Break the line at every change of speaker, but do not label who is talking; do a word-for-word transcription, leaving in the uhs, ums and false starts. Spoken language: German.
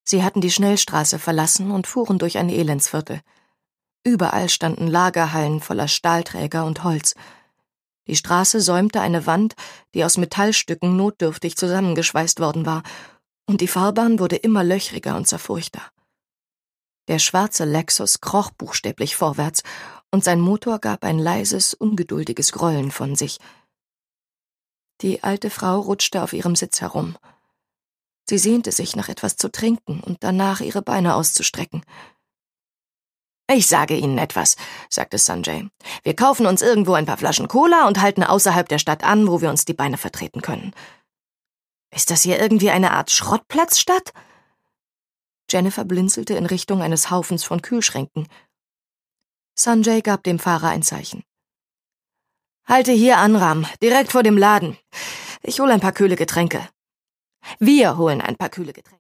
Sie hatten die Schnellstraße verlassen und fuhren durch ein Elendsviertel. Überall standen Lagerhallen voller Stahlträger und Holz. Die Straße säumte eine Wand, die aus Metallstücken notdürftig zusammengeschweißt worden war, und die Fahrbahn wurde immer löchriger und zerfurchter. Der schwarze Lexus kroch buchstäblich vorwärts, und sein Motor gab ein leises, ungeduldiges Grollen von sich. Die alte Frau rutschte auf ihrem Sitz herum. Sie sehnte sich nach etwas zu trinken und danach ihre Beine auszustrecken. »Ich sage Ihnen etwas«, sagte Sanjay. »Wir kaufen uns irgendwo ein paar Flaschen Cola und halten außerhalb der Stadt an, wo wir uns die Beine vertreten können. Ist das hier irgendwie eine Art Schrottplatzstadt?« Jennifer blinzelte in Richtung eines Haufens von Kühlschränken. Sanjay gab dem Fahrer ein Zeichen. »Halte hier an, Ram, direkt vor dem Laden. Ich hole ein paar kühle Getränke.« »Wir holen ein paar kühle Getränke.«